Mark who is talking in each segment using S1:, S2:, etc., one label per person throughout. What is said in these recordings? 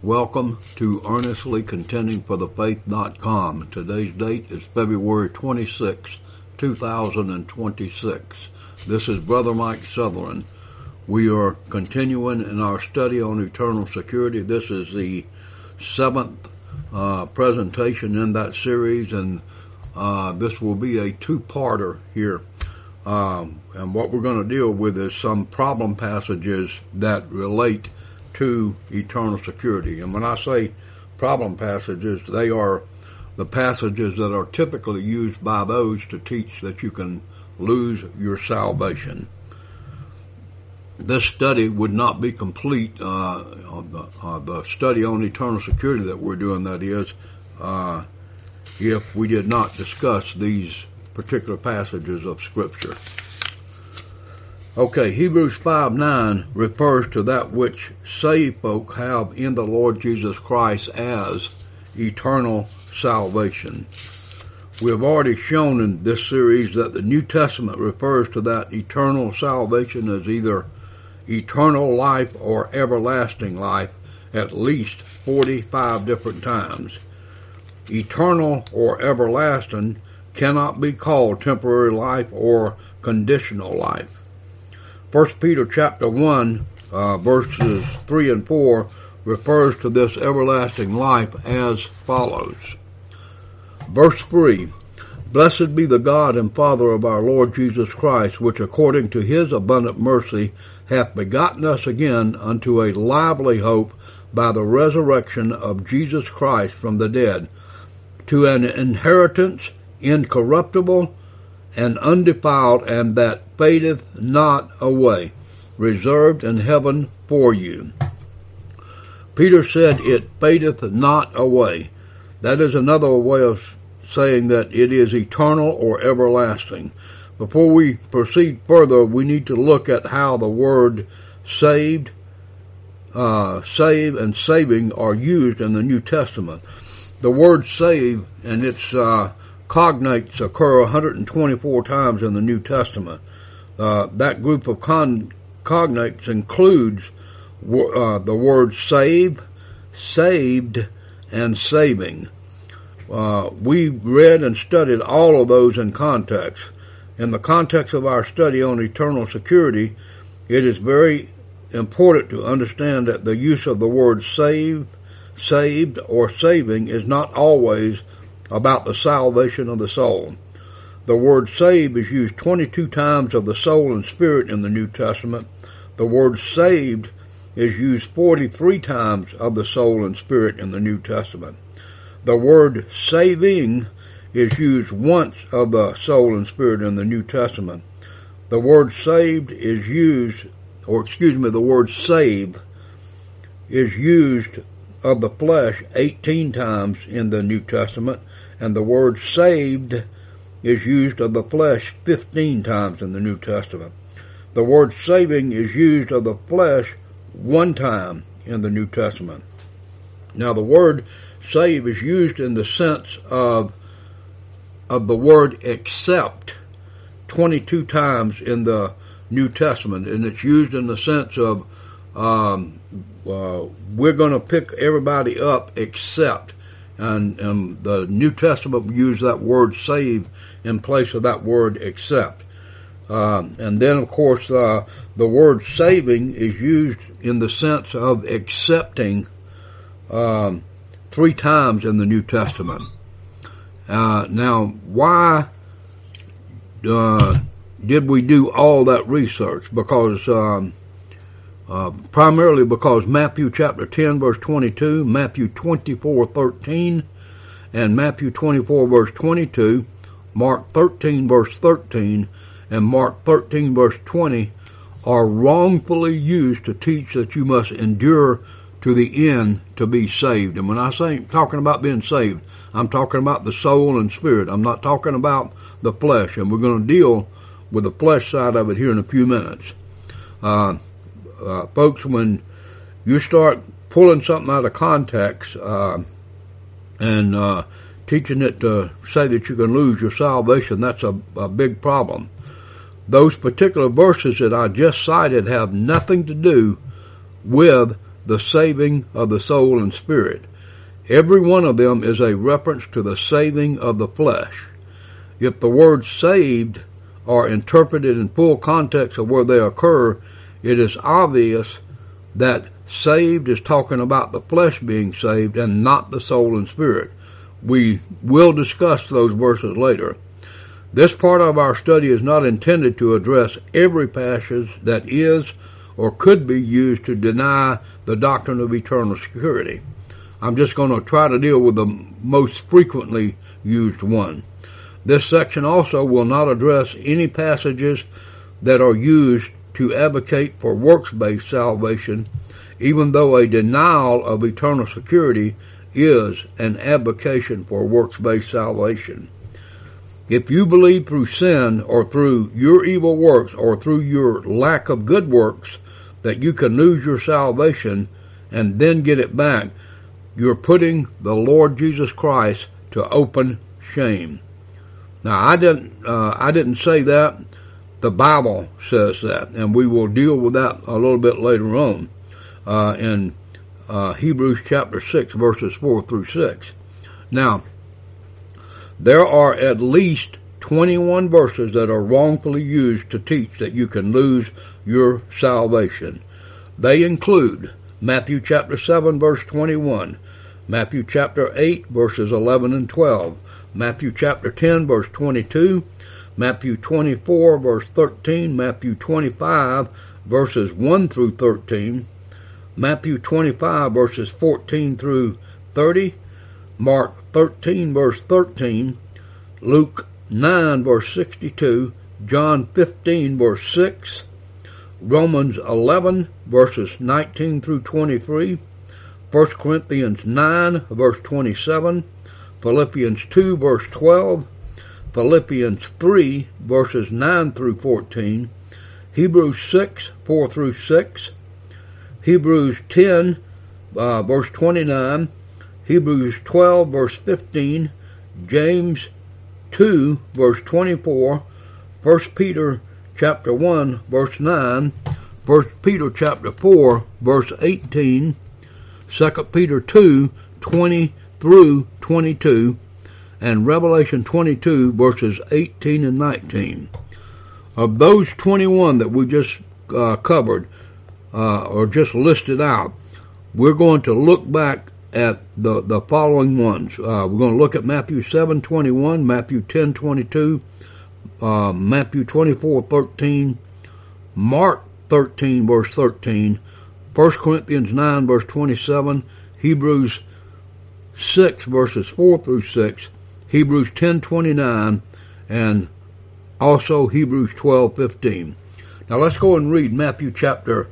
S1: Welcome to EarnestlyContendingForTheFaith.com. Today's date is February 26, 2026. This is Brother Mike Sutherland. We are continuing in our study on eternal security. This is the seventh presentation in that series, and this will be a two-parter here. And what we're going to deal with is some problem passages that relate to eternal security. And when I say problem passages, they are the passages that are typically used by those to teach that you can lose your salvation. This study would not be complete, the study on eternal security that we're doing, that is, if we did not discuss these particular passages of Scripture. Okay, Hebrews 5:9 refers to that which saved folk have in the Lord Jesus Christ as eternal salvation. We have already shown in this series that the New Testament refers to that eternal salvation as either eternal life or everlasting life at least 45 different times. Eternal or everlasting cannot be called temporary life or conditional life. 1 Peter chapter 1, verses 3 and 4 refers to this everlasting life as follows. Verse 3, Blessed be the God and Father of our Lord Jesus Christ, which according to his abundant mercy hath begotten us again unto a lively hope by the resurrection of Jesus Christ from the dead, to an inheritance incorruptible and undefiled, and that fadeth not away, reserved in heaven for you. Peter said it fadeth not away. That is another way of saying that it is eternal or everlasting. Before we proceed further, we need to look at how the word saved, save, and saving are used in the New Testament. The word save and its cognates occur 124 times in the New Testament. That group of cognates includes the words save, saved, and saving. We read and studied all of those in context. In the context of our study on eternal security, it is very important to understand that the use of the word save, saved, or saving is not always about the salvation of the soul. The word save is used 22 times of the soul and spirit in the New Testament. The word saved is used 43 times of the soul and spirit in the New Testament. The word saving is used once of the soul and spirit in the New Testament. The word saved is used, the word save is used of the flesh 18 times in the New Testament, and the word saved is used of the flesh 15 times in the New Testament. The word saving is used of the flesh one time in the New Testament. Now, the word save is used in the sense of the word accept 22 times in the New Testament, and it's used in the sense of we're going to pick everybody up except. And the New Testament used that word save in place of that word accept. And then, of course, the word saving is used in the sense of accepting 3 times in the New Testament. Now, why did we do all that research? Because primarily because Matthew chapter 10 verse 22, Matthew 24:13, and Matthew 24 verse 22, Mark 13 verse 13, and Mark 13 verse 20 are wrongfully used to teach that you must endure to the end to be saved. And when I say talking about being saved, I'm talking about the soul and spirit. I'm not talking about the flesh, and we're going to deal with the flesh side of it here in a few minutes. Folks, when you start pulling something out of context and teaching it to say that you can lose your salvation, that's a big problem. Those particular verses that I just cited have nothing to do with the saving of the soul and spirit. Every one of them is a reference to the saving of the flesh. If the words saved are interpreted in full context of where they occur, it is obvious that saved is talking about the flesh being saved and not the soul and spirit. We will discuss those verses later. This part of our study is not intended to address every passage that is or could be used to deny the doctrine of eternal security. I'm just going to try to deal with the most frequently used one. This section also will not address any passages that are used to advocate for works-based salvation, even though a denial of eternal security is an advocation for works-based salvation. If you believe through sin or through your evil works or through your lack of good works that you can lose your salvation and then get it back, you're putting the Lord Jesus Christ to open shame. Now, I didn't say that. The Bible says that, and we will deal with that a little bit later on in Hebrews chapter 6, verses 4 through 6. Now, there are at least 21 verses that are wrongfully used to teach that you can lose your salvation. They include Matthew chapter 7, verse 21, Matthew chapter 8, verses 11 and 12, Matthew chapter 10, verse 22, Matthew 24, verse 13, Matthew 25, verses 1 through 13, Matthew 25, verses 14 through 30, Mark 13, verse 13, Luke 9, verse 62, John 15, verse 6, Romans 11, verses 19 through 23, 1 Corinthians 9, verse 27, Philippians 2, verse 12, Philippians 3, verses 9 through 14, Hebrews 6, 4 through 6, Hebrews 10, verse 29, Hebrews 12, verse 15, James 2, verse 24, 1 Peter chapter 1, verse 9, 1 Peter chapter 4, verse 18, 2 Peter 2, 20 through 22, and Revelation 22, verses 18 and 19. Of those 21 that we just covered, or just listed out, we're going to look back at the following ones. We're going to look at Matthew 7:21, Matthew 10:22, Matthew 24:13, Mark 13, verse 13, 1 Corinthians 9, verse 27, Hebrews 6, verses 4 through 6, Hebrews 10:29, and also Hebrews 12:15. Now let's go and read Matthew chapter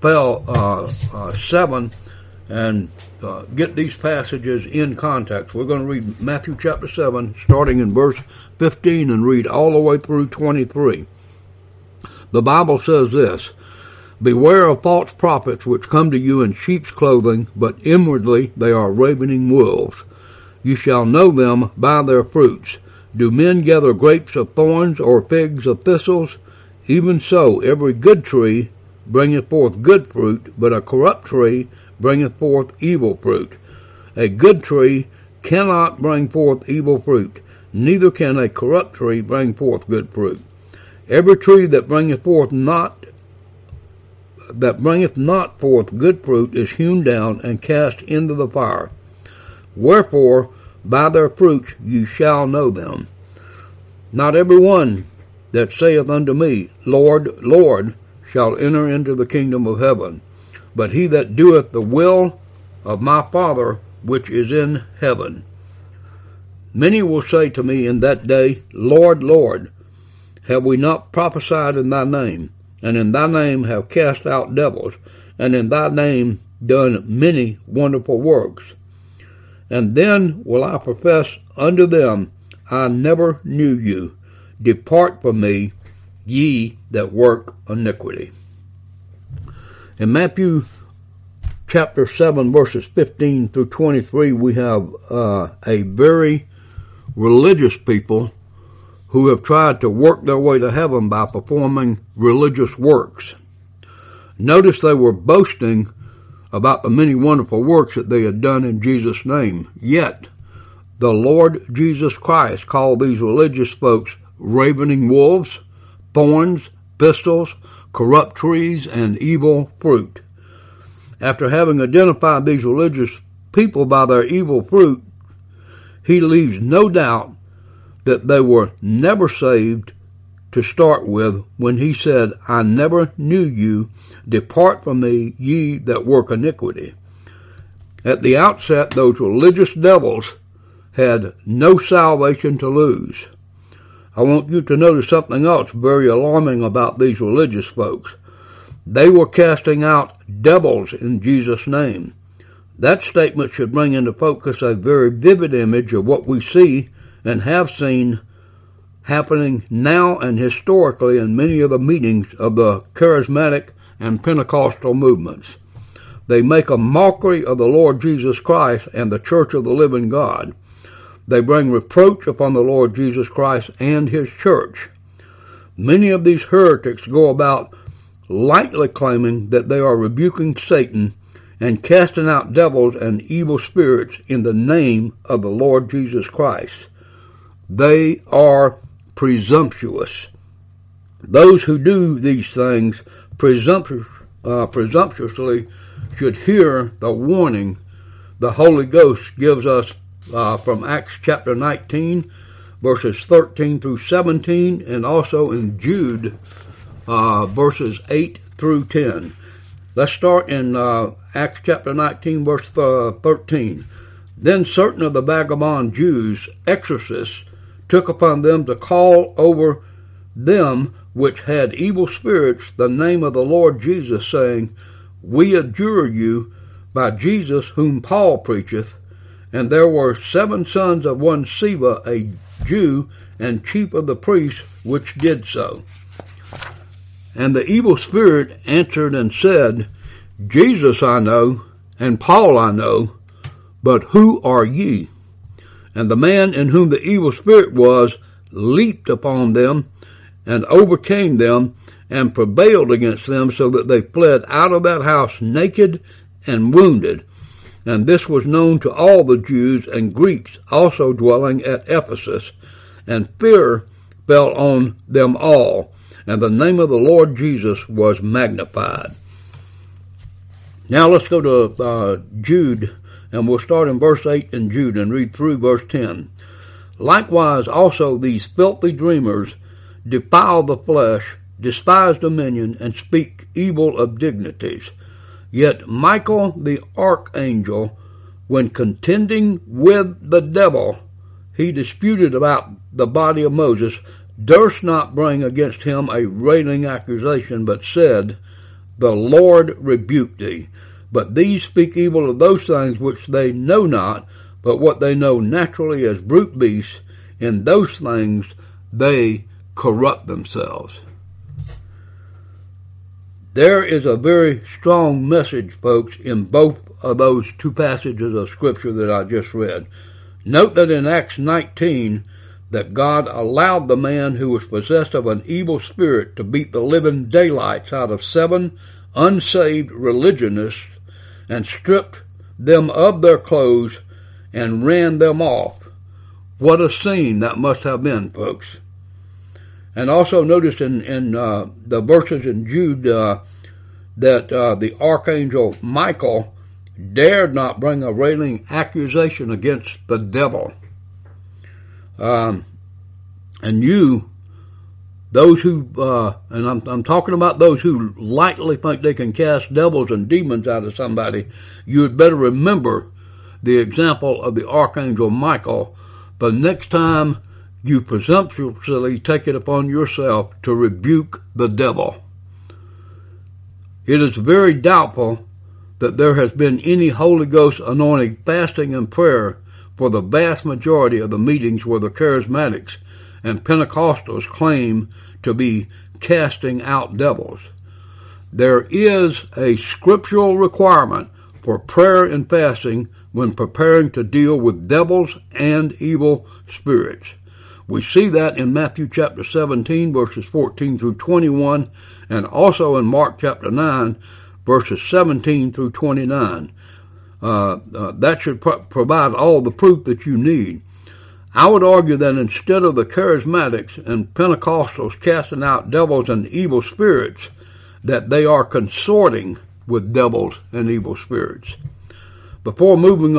S1: 7 and get these passages in context. We're going to read Matthew chapter 7, starting in verse 15, and read all the way through 23. The Bible says this: "Beware of false prophets which come to you in sheep's clothing, but inwardly they are ravening wolves. You shall know them by their fruits. Do men gather grapes of thorns or figs of thistles? Even so, every good tree bringeth forth good fruit, but a corrupt tree bringeth forth evil fruit. A good tree cannot bring forth evil fruit, neither can a corrupt tree bring forth good fruit. Every tree that bringeth not forth good fruit is hewn down and cast into the fire. Wherefore, by their fruits ye shall know them. Not every one that saith unto me, Lord, Lord, shall enter into the kingdom of heaven, but he that doeth the will of my Father which is in heaven. Many will say to me in that day, Lord, Lord, have we not prophesied in thy name, and in thy name have cast out devils, and in thy name done many wonderful works? And then will I profess unto them, I never knew you. Depart from me, ye that work iniquity." In Matthew chapter 7, verses 15 through 23, we have a very religious people who have tried to work their way to heaven by performing religious works. Notice they were boasting about the many wonderful works that they had done in Jesus' name. Yet, the Lord Jesus Christ called these religious folks ravening wolves, thorns, thistles, corrupt trees, and evil fruit. After having identified these religious people by their evil fruit, he leaves no doubt that they were never saved to start with when he said, I never knew you, depart from me, ye that work iniquity. At the outset, those religious devils had no salvation to lose. I want you to notice something else very alarming about these religious folks. They were casting out devils in Jesus' name. That statement should bring into focus a very vivid image of what we see and have seen happening now and historically in many of the meetings of the charismatic and Pentecostal movements. They make a mockery of the Lord Jesus Christ and the Church of the living God. They bring reproach upon the Lord Jesus Christ and his church. Many of these heretics go about lightly claiming that they are rebuking Satan and casting out devils and evil spirits in the name of the Lord Jesus Christ. They are presumptuous. Those who do these things presumptuously should hear the warning the Holy Ghost gives us from Acts chapter 19, verses 13 through 17, and also in Jude, verses 8 through 10. Let's start in Acts chapter 19, verse 13. Then certain of the vagabond Jews, exorcists, took upon them to call over them which had evil spirits the name of the Lord Jesus, saying, We adjure you by Jesus whom Paul preacheth. And there were 7 sons of one Sceva, a Jew, and chief of the priests, which did so. And the evil spirit answered and said, Jesus I know, and Paul I know, but who are ye? And the man in whom the evil spirit was leaped upon them and overcame them and prevailed against them, so that they fled out of that house naked and wounded. And this was known to all the Jews and Greeks also dwelling at Ephesus. And fear fell on them all, and the name of the Lord Jesus was magnified. Now let's go to Jude, and we'll start in verse 8 in Jude and read through verse 10. Likewise also these filthy dreamers defile the flesh, despise dominion, and speak evil of dignities. Yet Michael the archangel, when contending with the devil, he disputed about the body of Moses, durst not bring against him a railing accusation, but said, The Lord rebuke thee. But these speak evil of those things which they know not, but what they know naturally as brute beasts, in those things they corrupt themselves. There is a very strong message, folks, in both of those two passages of Scripture that I just read. Note that in Acts 19, that God allowed the man who was possessed of an evil spirit to beat the living daylights out of 7 unsaved religionists and stripped them of their clothes and ran them off. What a scene that must have been, folks. And also notice in the verses in Jude that the archangel Michael dared not bring a railing accusation against the devil. And you, those who, and I'm talking about those who lightly think they can cast devils and demons out of somebody, you had better remember the example of the archangel Michael the next time you presumptuously take it upon yourself to rebuke the devil. It is very doubtful that there has been any Holy Ghost anointing fasting and prayer for the vast majority of the meetings where the charismatics and Pentecostals claim to be casting out devils. There is a scriptural requirement for prayer and fasting when preparing to deal with devils and evil spirits. We see that in Matthew chapter 17, verses 14 through 21, and also in Mark chapter 9, verses 17 through 29. That should provide all the proof that you need. I would argue that instead of the charismatics and Pentecostals casting out devils and evil spirits, that they are consorting with devils and evil spirits. Before moving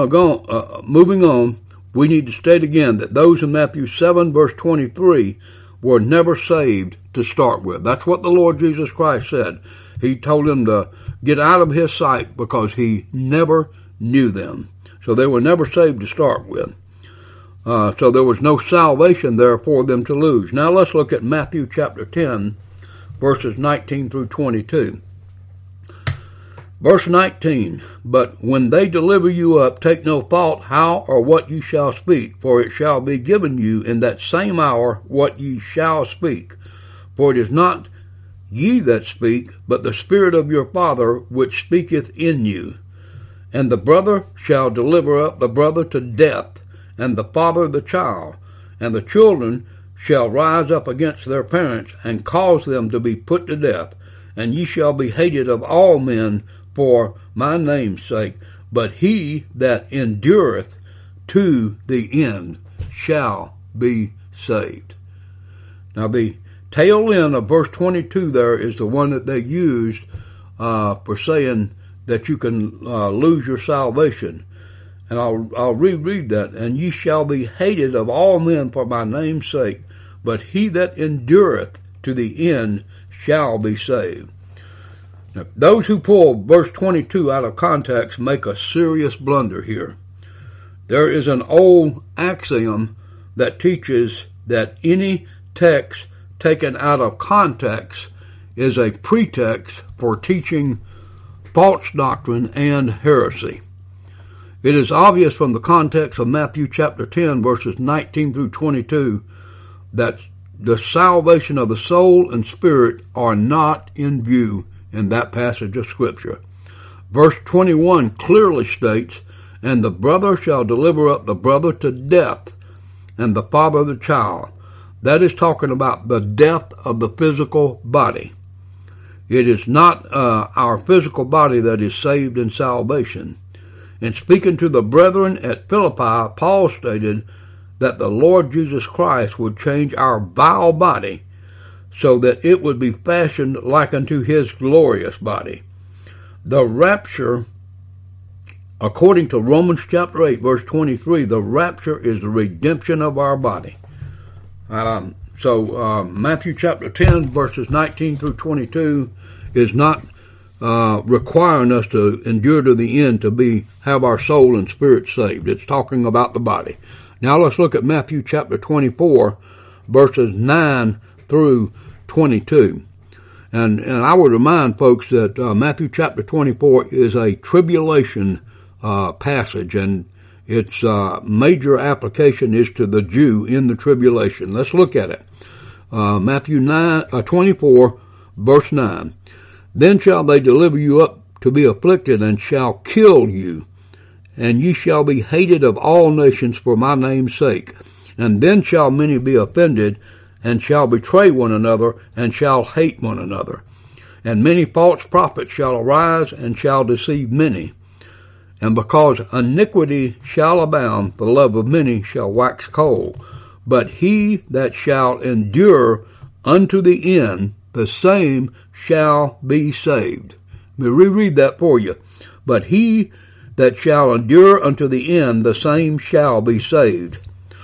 S1: on, we need to state again that those in Matthew 7 verse 23 were never saved to start with. That's what the Lord Jesus Christ said. He told them to get out of his sight because he never knew them. So they were never saved to start with. So there was no salvation there for them to lose. Now let's look at Matthew chapter 10, verses 19 through 22. Verse 19, but when they deliver you up, take no thought how or what you shall speak, for it shall be given you in that same hour what ye shall speak. For it is not ye that speak, but the Spirit of your Father which speaketh in you. And the brother shall deliver up the brother to death, and the father the child, and the children shall rise up against their parents, and cause them to be put to death. And ye shall be hated of all men for my name's sake, but he that endureth to the end shall be saved. Now the tail end of verse 22 there is the one that they used for saying that you can lose your salvation. And I'll reread that. And ye shall be hated of all men for my name's sake, but he that endureth to the end shall be saved. Now, those who pull verse 22 out of context make a serious blunder here. There is an old axiom that teaches that any text taken out of context is a pretext for teaching false doctrine and heresy. It is obvious from the context of Matthew chapter 10, verses 19 through 22, that the salvation of the soul and spirit are not in view in that passage of Scripture. Verse 21 clearly states, and the brother shall deliver up the brother to death, and the father the child. That is talking about the death of the physical body. It is not our physical body that is saved in salvation. In speaking to the brethren at Philippi, Paul stated that the Lord Jesus Christ would change our vile body so that it would be fashioned like unto his glorious body. The rapture, according to Romans chapter 8, verse 23, the rapture is the redemption of our body. Matthew chapter 10, verses 19 through 22 is not requiring us to endure to the end to have our soul and spirit saved. It's talking about the body. Now let's look at Matthew chapter 24, verses 9 through 22. And I would remind folks that Matthew chapter 24 is a tribulation passage, and its major application is to the Jew in the tribulation. Let's look at it. Matthew 24, verse 9. Then shall they deliver you up to be afflicted, and shall kill you, and ye shall be hated of all nations for my name's sake. And then shall many be offended, and shall betray one another, and shall hate one another. And many false prophets shall arise, and shall deceive many. And because iniquity shall abound, the love of many shall wax cold. But he that shall endure unto the end, the same shall be saved. Let me reread that for you. But he that shall endure unto the end, the same shall be saved.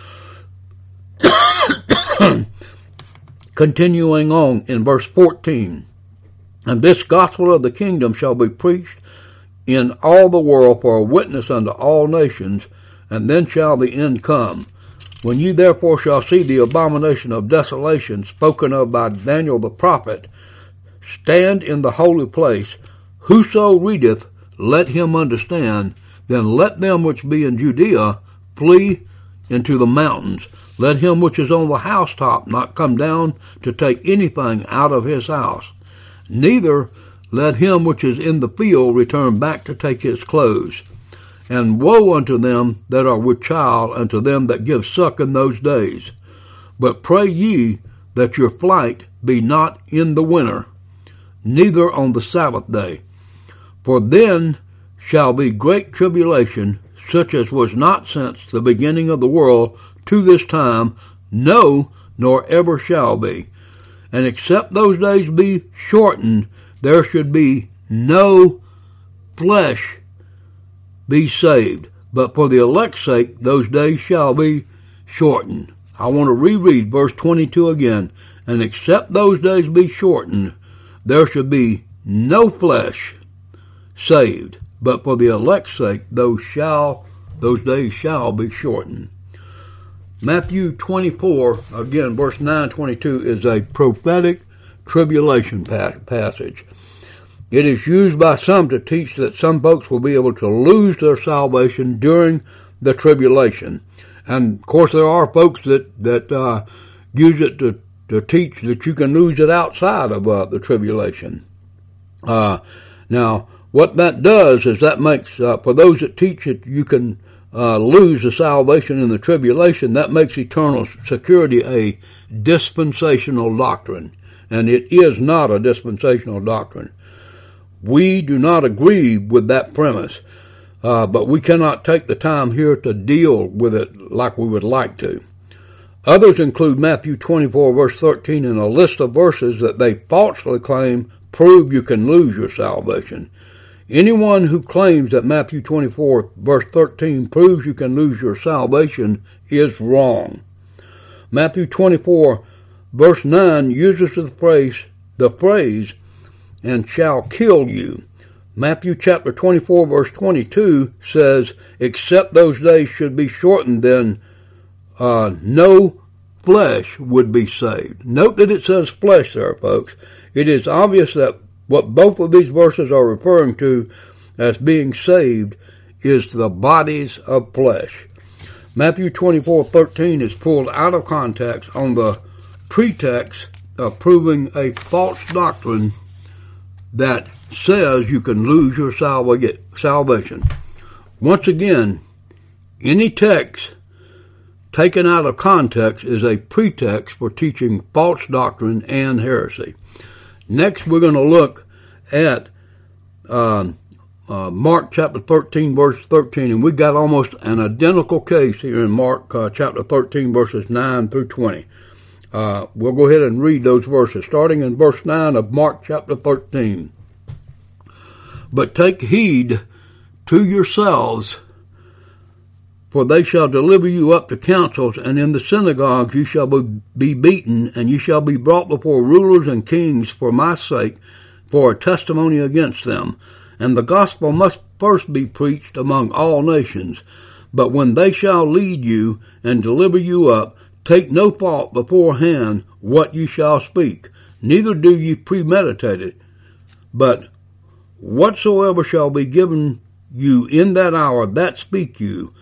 S1: Continuing on in verse 14. And this gospel of the kingdom shall be preached in all the world for a witness unto all nations, and then shall the end come. When ye therefore shall see the abomination of desolation spoken of by Daniel the prophet stand in the holy place, whoso readeth, let him understand. Then let them which be in Judea flee into the mountains. Let him which is on the housetop not come down to take anything out of his house. Neither let him which is in the field return back to take his clothes. And woe unto them that are with child, and to them that give suck in those days. But pray ye that your flight be not in the winter, neither on the Sabbath day. For then shall be great tribulation, such as was not since the beginning of the world to this time, no, nor ever shall be. And except those days be shortened, there should be no flesh be saved. But for the elect's sake, those days shall be shortened. I want to reread verse 22 again. And except those days be shortened, there should be no flesh saved. But for the elect's sake, those days shall be shortened. Matthew 24, again, verse 9-22, is a prophetic tribulation passage. It is used by some to teach that some folks will be able to lose their salvation during the tribulation. And, of course, there are folks that use it to teach that you can lose it outside of the tribulation. Now, what that does is that makes, for those that teach it, you can lose the salvation in the tribulation, that makes eternal security a dispensational doctrine. And it is not a dispensational doctrine. We do not agree with that premise, but we cannot take the time here to deal with it like we would like to. Others include Matthew 24, verse 13, in a list of verses that they falsely claim prove you can lose your salvation. Anyone who claims that Matthew 24, verse 13 proves you can lose your salvation is wrong. Matthew 24, verse 9 uses the phrase, and shall kill you. Matthew chapter 24, verse 22 says, except those days should be shortened, then no flesh would be saved. Note that it says flesh there, folks. It is obvious that what both of these verses are referring to as being saved is the bodies of flesh. Matthew 24:13 is pulled out of context on the pretext of proving a false doctrine that says you can lose your salvation. Once again, any text taken out of context is a pretext for teaching false doctrine and heresy. Next, we're going to look at Mark chapter 13, verse 13, and we got almost an identical case here in Mark chapter 13, verses 9 through 20. We'll go ahead and read those verses, starting in verse 9 of Mark chapter 13. But take heed to yourselves, for they shall deliver you up to councils, and in the synagogues you shall be beaten, and you shall be brought before rulers and kings for my sake, for a testimony against them. And the gospel must first be preached among all nations. But when they shall lead you and deliver you up, take no thought beforehand what you shall speak, neither do ye premeditate it. But whatsoever shall be given you in that hour, that speak you.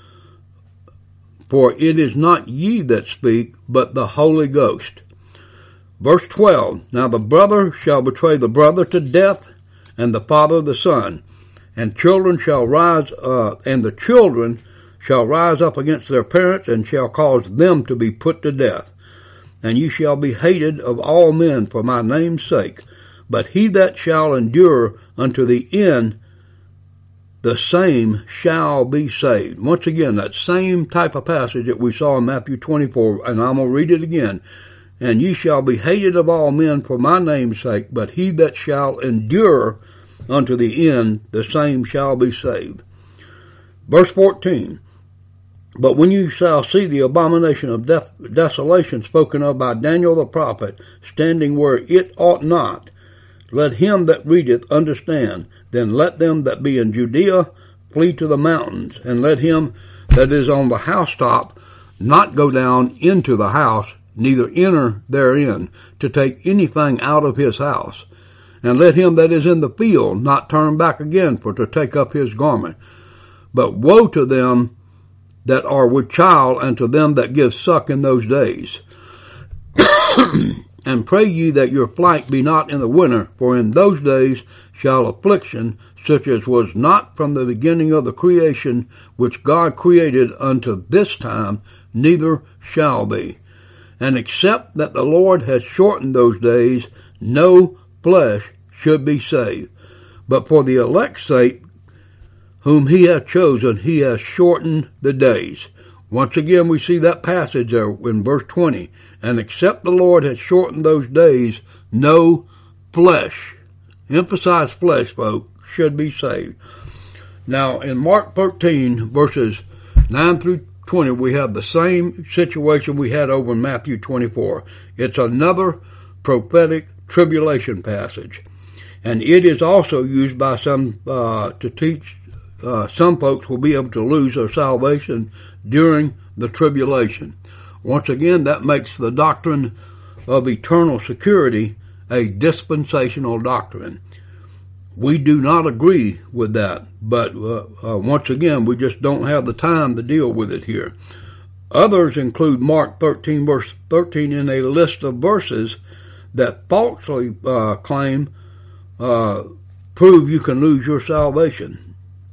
S1: For it is not ye that speak, but the Holy Ghost. Verse 12, now the brother shall betray the brother to death, and the father the son. And children shall rise up, and the children shall rise up against their parents, and shall cause them to be put to death. And ye shall be hated of all men for my name's sake. But he that shall endure unto the end, the same shall be saved. Once again, that same type of passage that we saw in Matthew 24, and I'm going to read it again. And ye shall be hated of all men for my name's sake, but he that shall endure unto the end, the same shall be saved. Verse 14, but when you shall see the abomination of desolation spoken of by Daniel the prophet, standing where it ought not, let him that readeth understand. Then let them that be in Judea flee to the mountains, and let him that is on the housetop not go down into the house, neither enter therein, to take anything out of his house. And let him that is in the field not turn back again for to take up his garment. But woe to them that are with child, and to them that give suck in those days. And pray ye that your flight be not in the winter, for in those days shall affliction, such as was not from the beginning of the creation which God created unto this time, neither shall be. And except that the Lord has shortened those days, no flesh should be saved. But for the elect's sake, whom he hath chosen, he has shortened the days. Once again, we see that passage there in verse 20. And except the Lord has shortened those days, no flesh, emphasize flesh, folks, should be saved. Now, in Mark 13, verses 9 through 20, we have the same situation we had over in Matthew 24. It's another prophetic tribulation passage. And it is also used by some to teach some folks will be able to lose their salvation during the tribulation. Once again, that makes the doctrine of eternal security a dispensational doctrine. We do not agree with that, but once again, we just don't have the time to deal with it here. Others include Mark 13, verse 13 in a list of verses that falsely claim prove you can lose your salvation.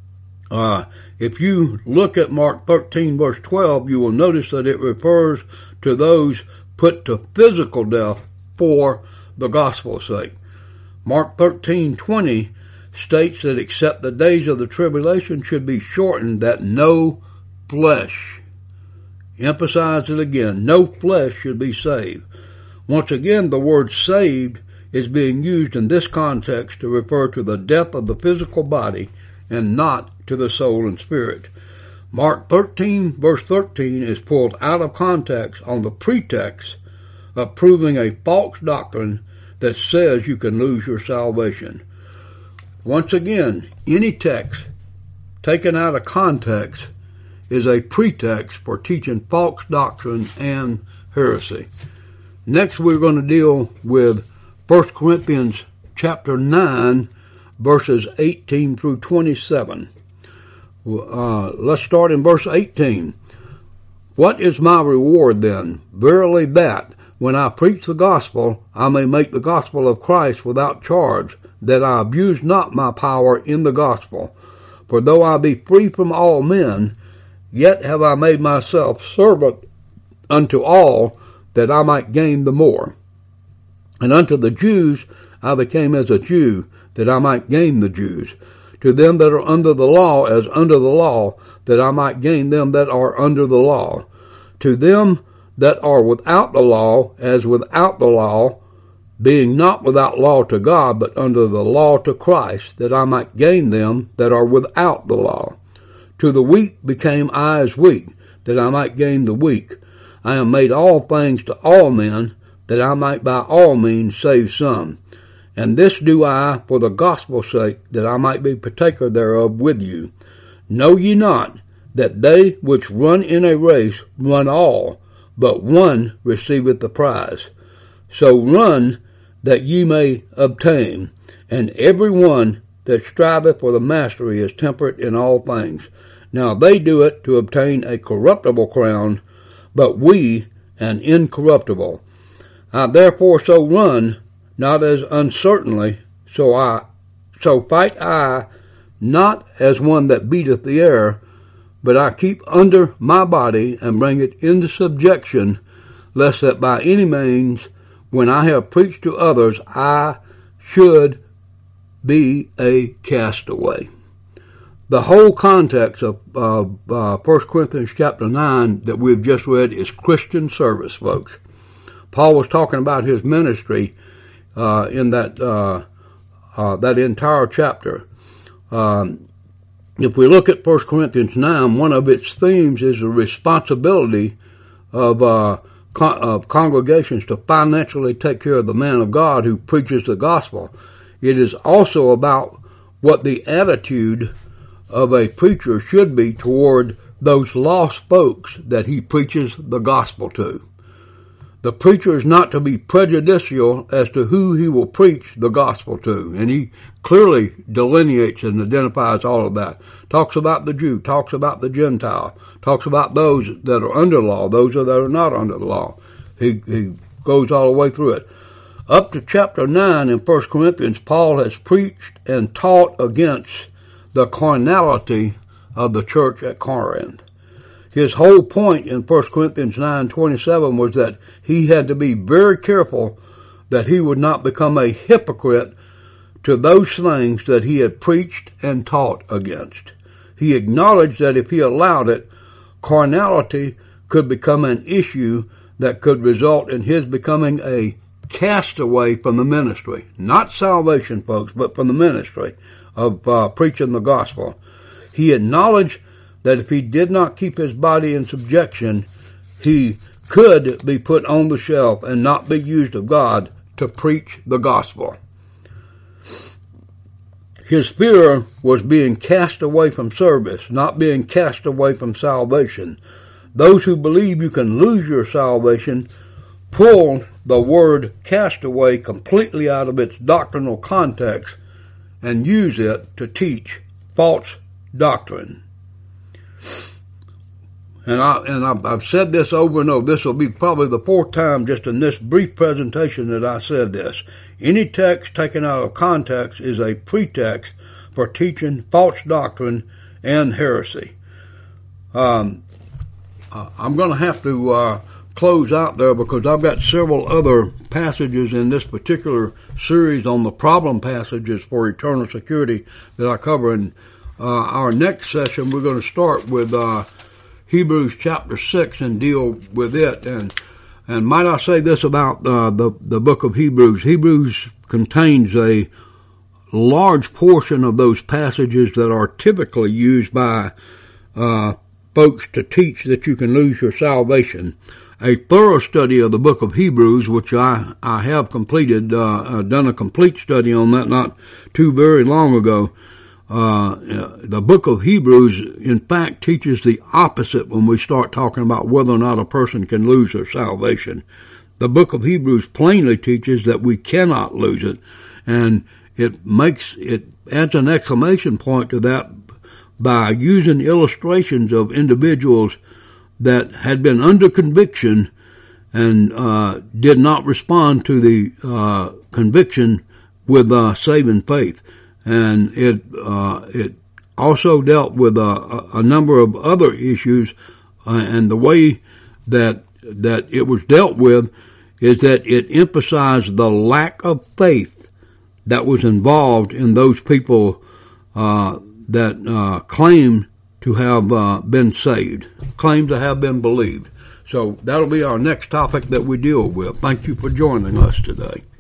S1: If you look at Mark 13, verse 12, you will notice that it refers to those put to physical death for the gospel's sake. Mark 13:20 states that except the days of the tribulation should be shortened, that no flesh, emphasize it again, no flesh should be saved. Once again, the word saved is being used in this context to refer to the death of the physical body and not to the soul and spirit. Mark 13, verse 13 is pulled out of context on the pretext of proving a false doctrine that says you can lose your salvation. Once again, any text taken out of context is a pretext for teaching false doctrine and heresy. Next, we're going to deal with 1 Corinthians chapter 9, verses 18 through 27. Let's start in verse 18. What is my reward then? Verily that, when I preach the gospel, I may make the gospel of Christ without charge, that I abuse not my power in the gospel. For though I be free from all men, yet have I made myself servant unto all, that I might gain the more. And unto the Jews I became as a Jew, that I might gain the Jews. To them that are under the law, as under the law, that I might gain them that are under the law. To them that are without the law, as without the law, being not without law to God, but under the law to Christ, that I might gain them that are without the law. To the weak became I as weak, that I might gain the weak. I am made all things to all men, that I might by all means save some. And this do I for the gospel's sake, that I might be partaker thereof with you. Know ye not that they which run in a race run all, but one receiveth the prize? So run that ye may obtain, and every one that striveth for the mastery is temperate in all things. Now they do it to obtain a corruptible crown, but we an incorruptible. I therefore so run, not as uncertainly, so fight I, not as one that beateth the air, but I keep under my body and bring it into subjection, lest that by any means, when I have preached to others, I should be a castaway. The whole context of 1 Corinthians chapter 9 that we've just read is Christian service, folks. Paul was talking about his ministry in that entire chapter. If we look at 1 Corinthians 9, one of its themes is the responsibility of congregations to financially take care of the man of God who preaches the gospel. It is also about what the attitude of a preacher should be toward those lost folks that he preaches the gospel to. The preacher is not to be prejudicial as to who he will preach the gospel to, and he clearly delineates and identifies all of that. Talks about the Jew, talks about the Gentile, talks about those that are under law, those that are not under the law. He goes all the way through it. Up to chapter 9 in 1 Corinthians, Paul has preached and taught against the carnality of the church at Corinth. His whole point in 1 Corinthians 9:27 was that he had to be very careful that he would not become a hypocrite to those things that he had preached and taught against. He acknowledged that if he allowed it, carnality could become an issue that could result in his becoming a castaway from the ministry. Not salvation, folks, but from the ministry of preaching the gospel. He acknowledged that if he did not keep his body in subjection, he could be put on the shelf and not be used of God to preach the gospel. His fear was being cast away from service, not being cast away from salvation. Those who believe you can lose your salvation pull the word castaway completely out of its doctrinal context and use it to teach false doctrine. And I've said this over and over. This will be probably the fourth time just in this brief presentation that I said this. Any text taken out of context is a pretext for teaching false doctrine and heresy. I'm going to have to close out there because I've got several other passages in this particular series on the problem passages for eternal security that I cover. In our next session, we're going to start with Hebrews chapter 6 and deal with it. And might I say this about the book of Hebrews? Hebrews contains a large portion of those passages that are typically used by folks to teach that you can lose your salvation. A thorough study of the book of Hebrews, which I have completed, done a complete study on that not too very long ago. The book of Hebrews, in fact, teaches the opposite when we start talking about whether or not a person can lose their salvation. The book of Hebrews plainly teaches that we cannot lose it, and it adds an exclamation point to that by using illustrations of individuals that had been under conviction and did not respond to the conviction with saving faith. And it also dealt with a number of other issues, and the way that it was dealt with is that it emphasized the lack of faith that was involved in those people that claimed to have been saved, claimed to have been believed. So that'll be our next topic that we deal with. Thank you for joining us today.